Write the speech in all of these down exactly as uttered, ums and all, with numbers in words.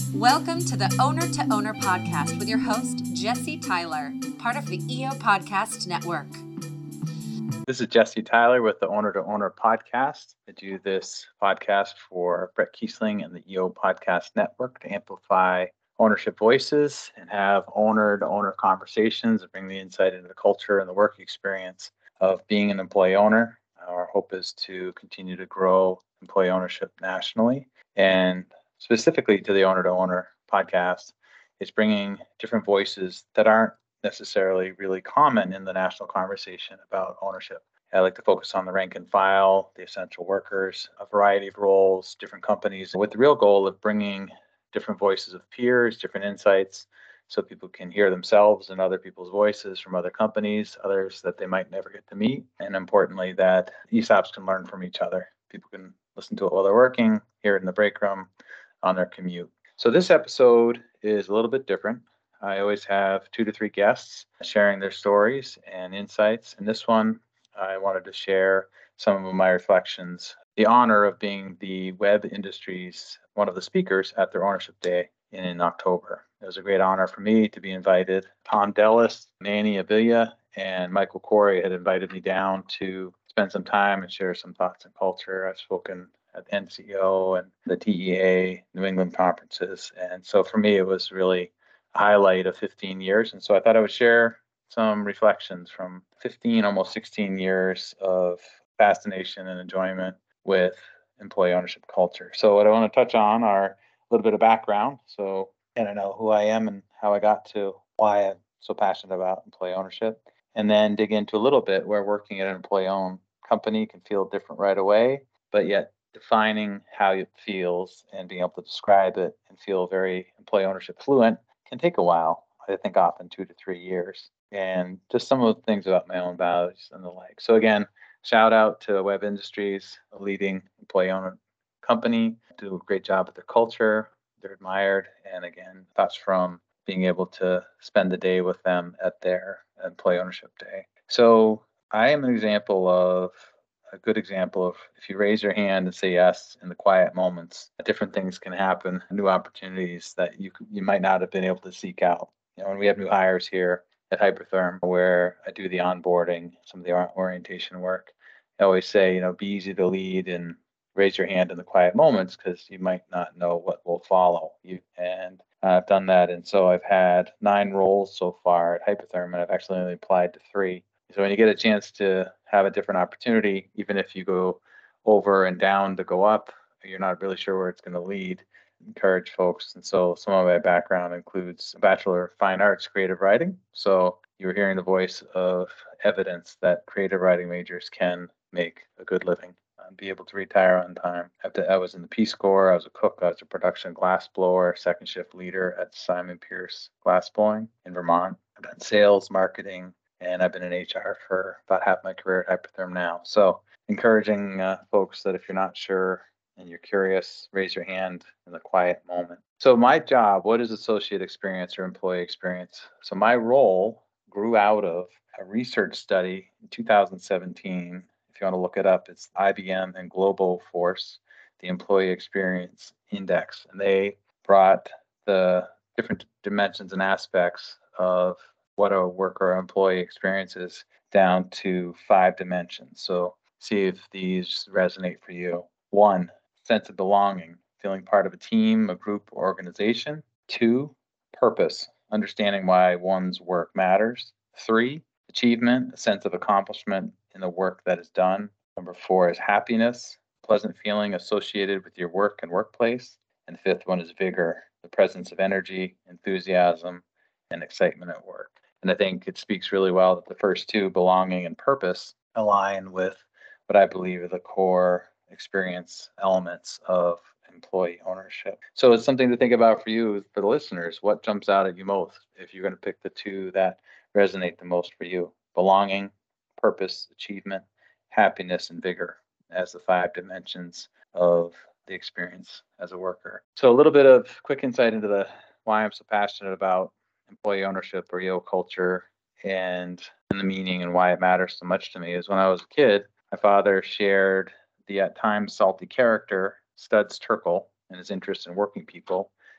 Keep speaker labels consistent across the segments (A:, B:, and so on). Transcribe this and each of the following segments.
A: Welcome to the Owner to Owner podcast with your host, Jesse Tyler, part of the E O Podcast Network.
B: This is Jesse Tyler with the Owner to Owner podcast. I do this podcast for Brett Kiesling and the E O Podcast Network to amplify ownership voices and have owner to owner conversations and bring the insight into the culture and the work experience of being an employee owner. Our hope is to continue to grow employee ownership nationally, and specifically to the Owner to Owner podcast, it's bringing different voices that aren't necessarily really common in the national conversation about ownership. I like to focus on the rank and file, the essential workers, a variety of roles, different companies, with the real goal of bringing different voices of peers, different insights, so people can hear themselves and other people's voices from other companies, others that they might never get to meet. And importantly, that E S O Ps can learn from each other. People can listen to it while they're working, hear it in the break room, on their commute. So this episode is a little bit different. I always have two to three guests sharing their stories and insights. And this one, I wanted to share some of my reflections. The honor of being the web industry's one of the speakers at their ownership day in, in October. It was a great honor for me to be invited. Tom Dellis, Manny Avila, and Michael Corey had invited me down to spend some time and share some thoughts and culture. I've spoken at the N C O and the T E A, New England conferences. And so for me, it was really a highlight of fifteen years. And so I thought I would share some reflections from fifteen, almost sixteen years of fascination and enjoyment with employee ownership culture. So what I want to touch on are a little bit of background. So I don't know who I am and how I got to why I'm so passionate about employee ownership. And then dig into a little bit where working at an employee-owned company can feel different right away, but yet defining how it feels and being able to describe it and feel very employee ownership fluent can take a while. I think often two to three years. And just some of the things about my own values and the like. So again, shout out to Web Industries, a leading employee owner company, do a great job with their culture. They're admired. And again, thoughts from being able to spend the day with them at their employee ownership day. So I am an example of a good example of if you raise your hand and say yes in the quiet moments, different things can happen, new opportunities that you you might not have been able to seek out. You know, when we have new hires here at Hypertherm, where I do the onboarding, some of the orientation work, I always say, you know, be easy to lead and raise your hand in the quiet moments because you might not know what will follow you. And I've done that. And so I've had nine roles so far at Hypertherm, and I've actually only applied to three. So when you get a chance to have a different opportunity, even if you go over and down to go up, you're not really sure where it's going to lead. Encourage folks. And so some of my background includes a Bachelor of Fine Arts, Creative Writing. So you're hearing the voice of evidence that creative writing majors can make a good living and be able to retire on time. I was in the Peace Corps. I was a cook. I was a production glass blower, second shift leader at Simon Pierce Glass Blowing in Vermont. I've done sales, marketing, and I've been in H R for about half my career at Hypertherm now. So encouraging uh, folks that if you're not sure and you're curious, raise your hand in the quiet moment. So my job, what is associate experience or employee experience? So my role grew out of a research study in two thousand seventeen. If you want to look it up, it's I B M and Global Force, the Employee Experience Index. And they brought the different dimensions and aspects of what a worker or employee experiences down to five dimensions. So see if these resonate for you. One, sense of belonging, feeling part of a team, a group, or organization. Two, purpose, understanding why one's work matters. Three, achievement, a sense of accomplishment in the work that is done. Number four is happiness, pleasant feeling associated with your work and workplace. And the fifth one is vigor, the presence of energy, enthusiasm, and excitement at work. And I think it speaks really well that the first two, belonging and purpose, align with what I believe are the core experience elements of employee ownership. So it's something to think about for you, for the listeners. What jumps out at you most if you're going to pick the two that resonate the most for you? Belonging, purpose, achievement, happiness, and vigor as the five dimensions of the experience as a worker. So a little bit of quick insight into the why I'm so passionate about employee ownership or E O culture and, and the meaning and why it matters so much to me is when I was a kid, my father shared the at times salty character Studs Terkel and his interest in working people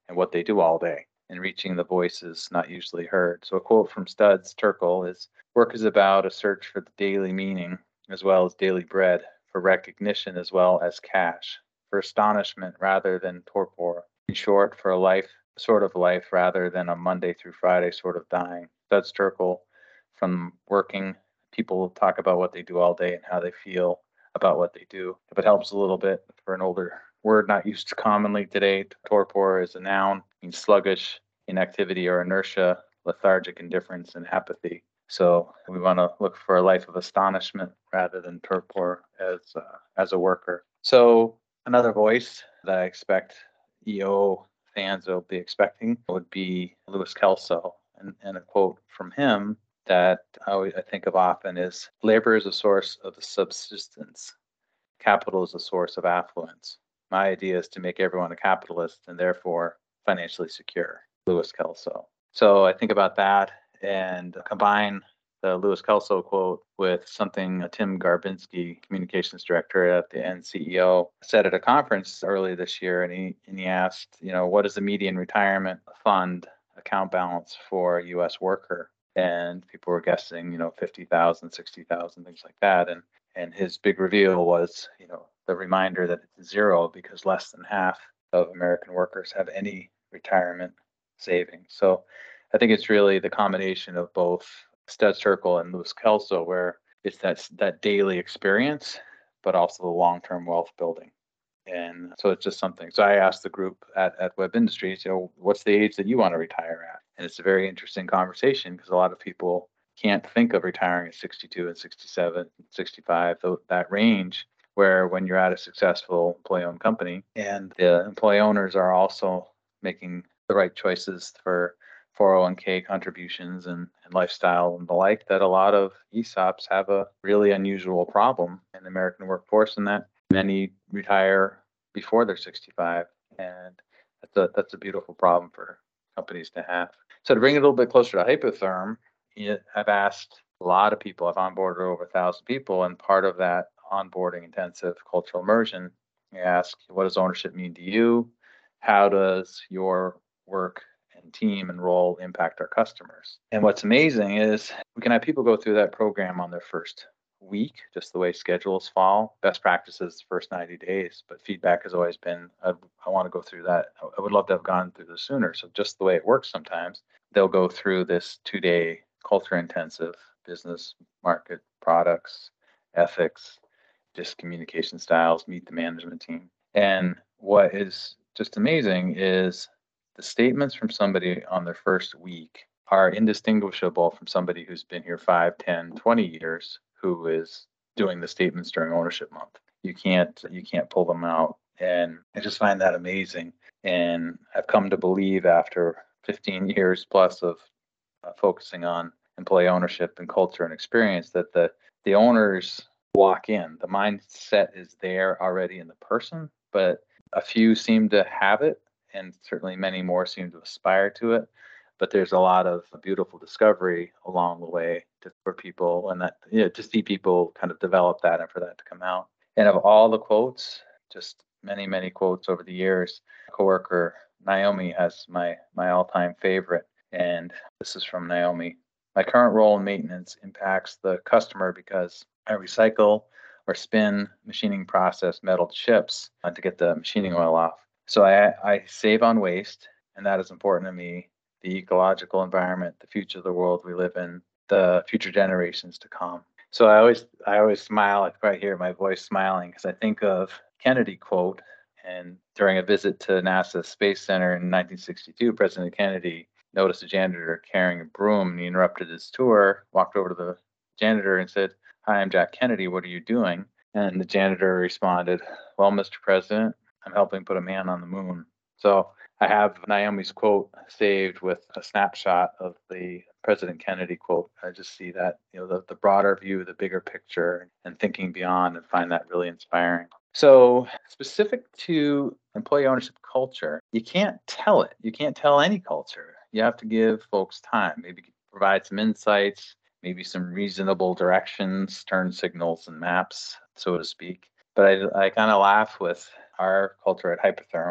B: and what they do all day, and reaching the voices not usually heard. So a quote from Studs Terkel is, "Work is about a search for the daily meaning as well as daily bread, for recognition as well as cash, for astonishment rather than torpor. In short, for a life, sort of life rather than a Monday through Friday sort of dying." Studs Terkel, from working, people talk about what they do all day and how they feel about what they do. If it helps a little bit, for an older word not used commonly today, torpor is a noun, means sluggish, inactivity or inertia, lethargic indifference, and apathy. So we want to look for a life of astonishment rather than torpor as uh, as a worker. So another voice that I expect E O fans will be expecting would be Louis Kelso, and, and a quote from him that I, always, I think of often is, "Labor is a source of subsistence. Capital is a source of affluence. My idea is to make everyone a capitalist and therefore financially secure." Louis Kelso. So I think about that and combine the Louis Kelso quote with something Tim Garbinski, communications director at the N C E O, said at a conference early this year. And he, and he asked, you know, what is the median retirement fund account balance for a U S worker? And people were guessing, you know, fifty thousand, sixty thousand, things like that. And and his big reveal was, you know, the reminder that it's zero because less than half of American workers have any retirement savings. So I think it's really the combination of both Studs Terkel and Louis Kelso, where it's that that daily experience, but also the long-term wealth building. And so it's just something. So I asked the group at, at Web Industries, you know, what's the age that you want to retire at? And it's a very interesting conversation because a lot of people can't think of retiring at sixty-two and sixty-seven, sixty-five, that range, where when you're at a successful employee-owned company and the employee owners are also making the right choices for four oh one k contributions and, and lifestyle and the like, that a lot of E S O Ps have a really unusual problem in the American workforce, and that many retire before they're sixty-five. And that's a, that's a beautiful problem for companies to have. So to bring it a little bit closer to Hypotherm, I've asked a lot of people, I've onboarded over a thousand people, and part of that onboarding intensive cultural immersion, I ask, what does ownership mean to you? How does your work and team and role impact our customers? And what's amazing is we can have people go through that program on their first week, just the way schedules fall. Best practices the first ninety days, but feedback has always been, I, I want to go through that. I would love to have gone through this sooner. So just the way it works sometimes, they'll go through this two-day culture intensive, business, market, products, ethics, just communication styles, meet the management team. And what is just amazing is the statements from somebody on their first week are indistinguishable from somebody who's been here five, ten, twenty years, who is doing the statements during ownership month. You can't you can't pull them out. And I just find that amazing. And I've come to believe after fifteen years plus of uh, focusing on employee ownership and culture and experience that the the owners walk in. The mindset is there already in the person, but a few seem to have it, and certainly many more seem to aspire to it. But there's a lot of beautiful discovery along the way to, for people, and that, you know, to see people kind of develop that and for that to come out. And of all the quotes, just many, many quotes over the years, coworker Naomi has my my all-time favorite. And this is from Naomi. My current role in maintenance impacts the customer because I recycle or spin machining process metal chips uh, to get the machining oil off. So I, I save on waste, and that is important to me. The ecological environment, the future of the world we live in, the future generations to come. So I always I always smile. I probably hear my voice smiling because I think of Kennedy quote. And during a visit to NASA Space Center in nineteen sixty-two, President Kennedy noticed a janitor carrying a broom, and he interrupted his tour, walked over to the janitor and said, "Hi, I'm Jack Kennedy. What are you doing?" And the janitor responded, "Well, Mister President, I'm helping put a man on the moon." So I have Naomi's quote saved with a snapshot of the President Kennedy quote. I just see that, you know, the, the broader view, the bigger picture, and thinking beyond, and find that really inspiring. So specific to employee ownership culture, you can't tell it. You can't tell any culture. You have to give folks time, maybe provide some insights, maybe some reasonable directions, turn signals and maps, so to speak. But I, I kind of laugh with our culture at Hypotherm.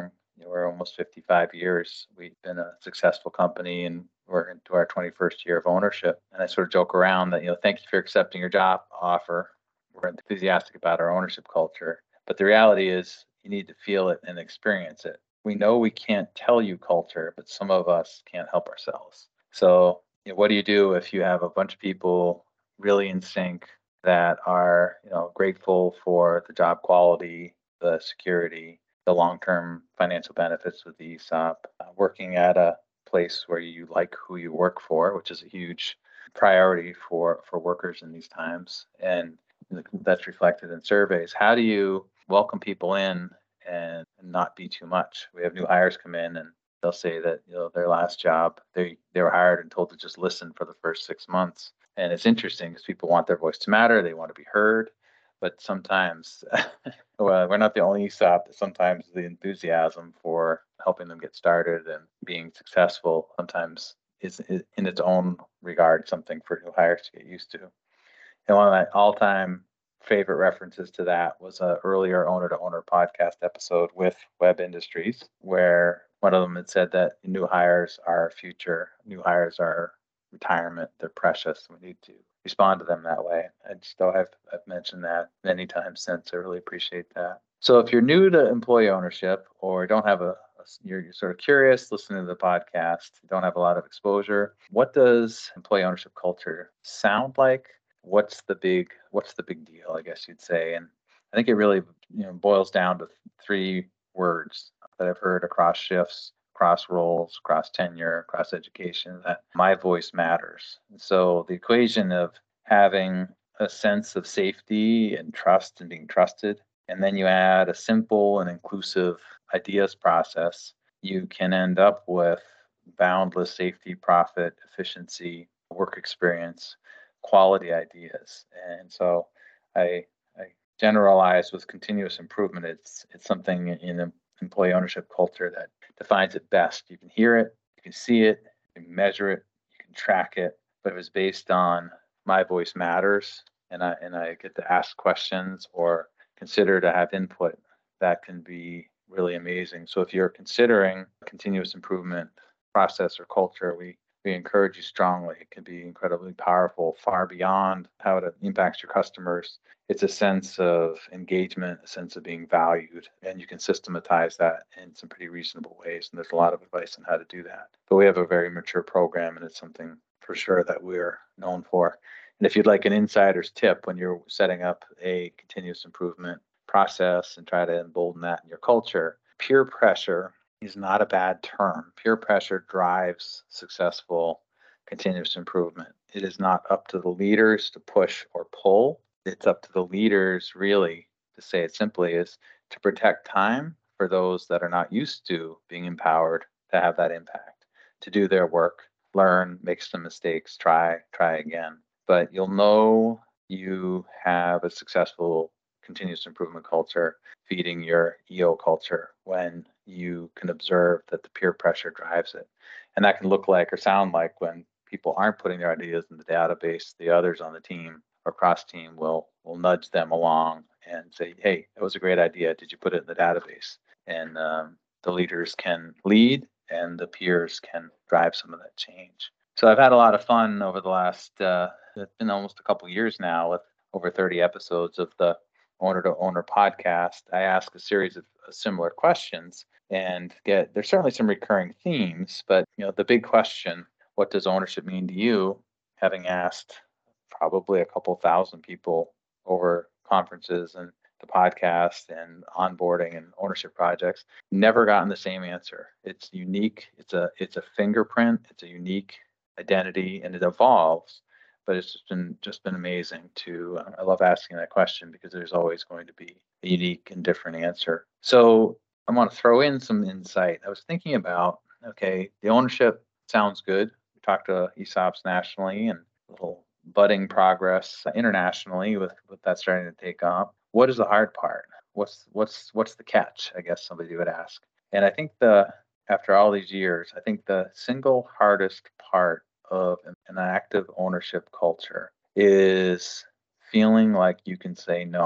B: we're almost fifty-five years. We've been a successful company and we're into our twenty-first year of ownership. And I sort of joke around that, you know, thank you for accepting your job offer. We're enthusiastic about our ownership culture. But the reality is you need to feel it and experience it. We know we can't tell you culture, but some of us can't help ourselves. So, you know, what do you do if you have a bunch of people really in sync that are, you know, grateful for the job quality, the security, the long-term financial benefits with the E S O P, uh, working at a place where you like who you work for, which is a huge priority for for workers in these times, and that's reflected in surveys. How do you welcome people in and not be too much? We have new hires come in and they'll say that, you know, their last job, they they were hired and told to just listen for the first six months. And it's interesting because people want their voice to matter, they want to be heard, but sometimes well, we're not the only E S O P. Sometimes the enthusiasm for helping them get started and being successful sometimes is, is in its own regard something for new hires to get used to. And one of my all-time favorite references to that was an earlier Owner to Owner podcast episode with Webb Industries, where one of them had said that new hires are our future, new hires are retirement, they're precious. We need to respond to them that way. I just know I've, I've mentioned that many times since. I really appreciate that. So if you're new to employee ownership or don't have a, a you're, you're sort of curious listening to the podcast, you don't have a lot of exposure, what does employee ownership culture sound like? What's the big what's the big deal, I guess you'd say? And I think it really, you know, boils down to three words that I've heard across shifts, across roles, across tenure, across education, that my voice matters. And so the equation of having a sense of safety and trust and being trusted, and then you add a simple and inclusive ideas process, you can end up with boundless safety, profit, efficiency, work experience, quality ideas. And so I, I generalize with continuous improvement. It's it's something in an employee ownership culture that defines it best. You can hear it, you can see it, you can measure it, you can track it, but it was based on my voice matters and I and I get to ask questions or consider to have input. That can be really amazing. So if you're considering continuous improvement process or culture, we we encourage you strongly. It can be incredibly powerful, far beyond how it impacts your customers. It's a sense of engagement, a sense of being valued, and you can systematize that in some pretty reasonable ways. And there's a lot of advice on how to do that. But we have a very mature program, and it's something for sure that we're known for. And if you'd like an insider's tip when you're setting up a continuous improvement process and try to embolden that in your culture, peer pressure is not a bad term. Peer pressure drives successful continuous improvement. It is not up to the leaders to push or pull. It's up to the leaders, really, to say it simply, is to protect time for those that are not used to being empowered to have that impact, to do their work, learn, make some mistakes, try, try again. But you'll know you have a successful continuous improvement culture feeding your E O culture when you can observe that the peer pressure drives it. And that can look like or sound like when people aren't putting their ideas in the database, the others on the team or cross team will will nudge them along and say, hey, that was a great idea. Did you put it in the database? And um, the leaders can lead and the peers can drive some of that change. So I've had a lot of fun over the last, uh, it's been almost a couple years now with over thirty episodes of the Owner to Owner podcast. I ask a series of similar questions and get, there's certainly some recurring themes, but you know, the big question, what does ownership mean to you? Having asked probably a couple thousand people over conferences and the podcast and onboarding and ownership projects, never gotten the same answer. It's unique. It's a, it's a fingerprint. It's a unique identity and it evolves. But it's just been just been amazing to. Uh, I love asking that question because there's always going to be a unique and different answer. So I want to throw in some insight. I was thinking about, okay, the ownership sounds good. We talked to E S O Ps nationally and a little budding progress internationally with, with that starting to take off. What is the hard part? What's what's what's the catch? I guess somebody would ask. And I think the after all these years, I think the single hardest part of an active ownership culture is feeling like you can say no.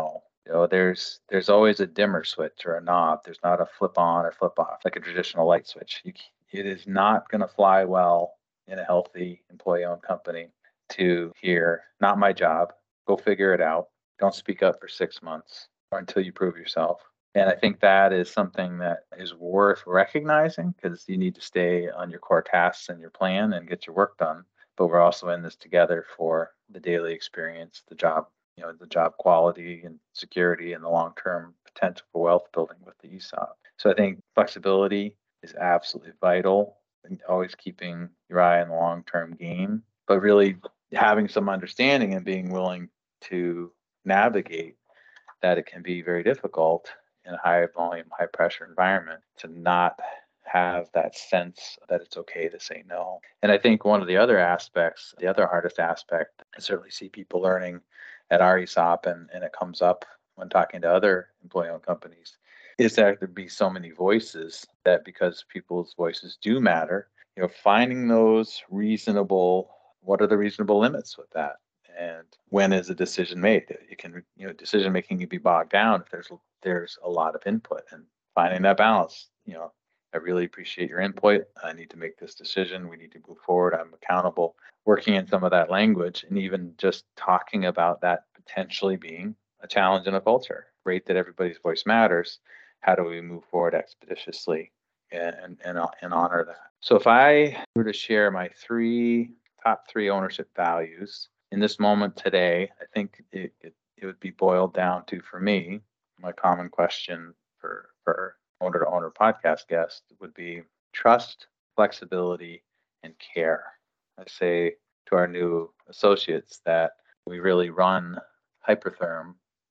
B: You know, there's there's always a dimmer switch or a knob. There's not a flip on or flip off like a traditional light switch. You, it is not going to fly well in a healthy employee-owned company to hear, not my job, go figure it out. Don't speak up for six months or until you prove yourself. And I think that is something that is worth recognizing because you need to stay on your core tasks and your plan and get your work done. But we're also in this together for the daily experience, the job, you know, the job quality and security and the long-term potential for wealth building with the E S O P. So I think flexibility is absolutely vital and always keeping your eye on the long-term game, but really having some understanding and being willing to navigate that it can be very difficult in a high volume, high pressure environment to not have that sense that it's okay to say no. And I think one of the other aspects, the other hardest aspect, I certainly see people learning at our E S O P, and, and it comes up when talking to other employee-owned companies, is that there be so many voices that because people's voices do matter, you know, finding those reasonable, what are the reasonable limits with that? And when is a decision made? It can, you know, decision making can be bogged down if there's there's a lot of input, and finding that balance. You know, I really appreciate your input. I need to make this decision. We need to move forward. I'm accountable. Working in some of that language, and even just talking about that potentially being a challenge in a culture. Great that everybody's voice matters. How do we move forward expeditiously and and and honor that? So if I were to share my three top three ownership values in this moment today, I think it, it, it would be boiled down to, for me, my common question for, for owner to owner podcast guest would be trust, flexibility, and care. I say to our new associates that we really run Hypertherm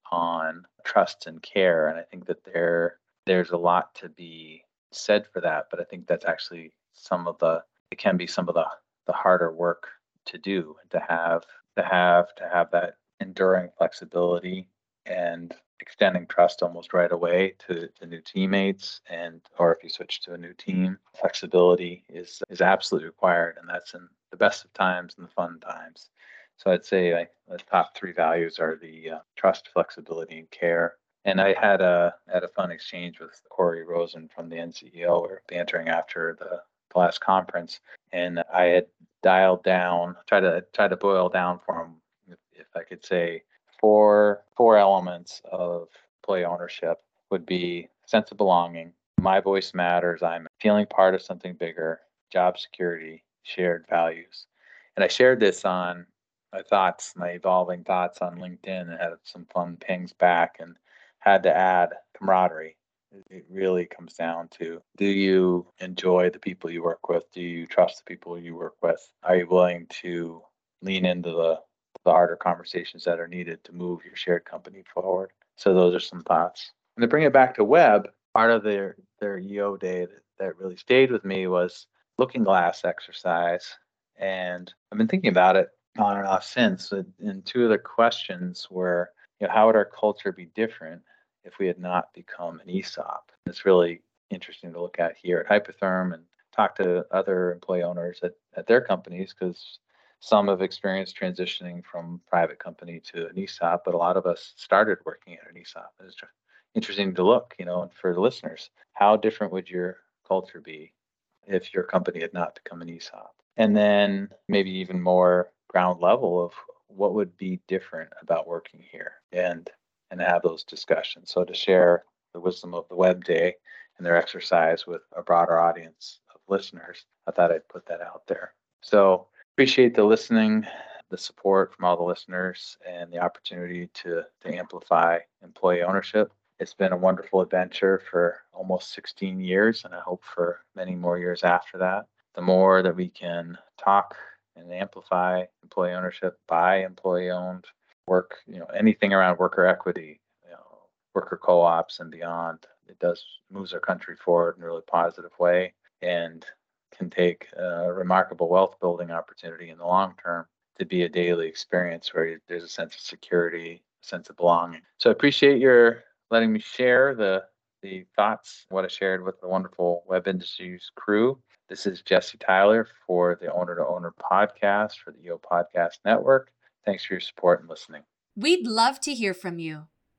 B: on trust and care. And I think that there there's a lot to be said for that. But I think that's actually some of the, it can be some of the, the harder work to do, to have to have to have that enduring flexibility and extending trust almost right away to, to new teammates, and or if you switch to a new team, flexibility is is absolutely required, and that's in the best of times and the fun times. So I'd say like the top three values are the uh, trust, flexibility, and care. And I had a had a fun exchange with Corey Rosen from the N C E O. We were bantering after the, the last conference, and I had dialed down, try to try to boil down for him, if, if I could say, four four elements of employee ownership would be sense of belonging, my voice matters, I'm feeling part of something bigger, job security, shared values. And I shared this on my thoughts, my evolving thoughts on LinkedIn, and had some fun pings back, and had to add camaraderie. It really comes down to, do you enjoy the people you work with? Do you trust the people you work with? Are you willing to lean into the, the harder conversations that are needed to move your shared company forward? So those are some thoughts. And to bring it back to Webb, part of their, their E O day that, that really stayed with me was looking glass exercise. And I've been thinking about it on and off since. And two of the questions were, you know, how would our culture be different if we had not become an E S O P? It's really interesting to look at here at Hypertherm and talk to other employee owners at, at their companies, because some have experienced transitioning from private company to an E S O P, but a lot of us started working at an E S O P. It's interesting to look, you know, and for the listeners, how different would your culture be if your company had not become an E S O P? And then maybe even more ground level of what would be different about working here, and and have those discussions. So to share the wisdom of the Webb Day and their exercise with a broader audience of listeners, I thought I'd put that out there. So appreciate the listening, the support from all the listeners, and the opportunity to, to amplify employee ownership. It's been a wonderful adventure for almost sixteen years, and I hope for many more years after that. The more that we can talk and amplify employee ownership by employee owned work, you know, anything around worker equity, you know, worker co-ops and beyond, it does moves our country forward in a really positive way, and can take a remarkable wealth building opportunity in the long term to be a daily experience where there's a sense of security, a sense of belonging. So I appreciate your letting me share the the thoughts, what I shared with the wonderful Webb Industries crew. This is Jesse Tyler for the Owner to Owner podcast for the E O Podcast Network. Thanks for your support and listening.
A: We'd love to hear from you.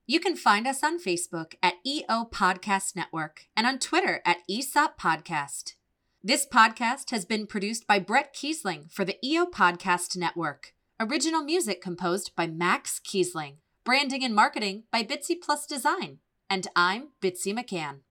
A: You can find us on Facebook at E O Podcast Network and on Twitter at E S O P Podcast. This podcast has been produced by Brett Kiesling for the E O Podcast Network. Original music composed by Max Kiesling. Branding and marketing by Bitsy Plus Design. And I'm Bitsy McCann.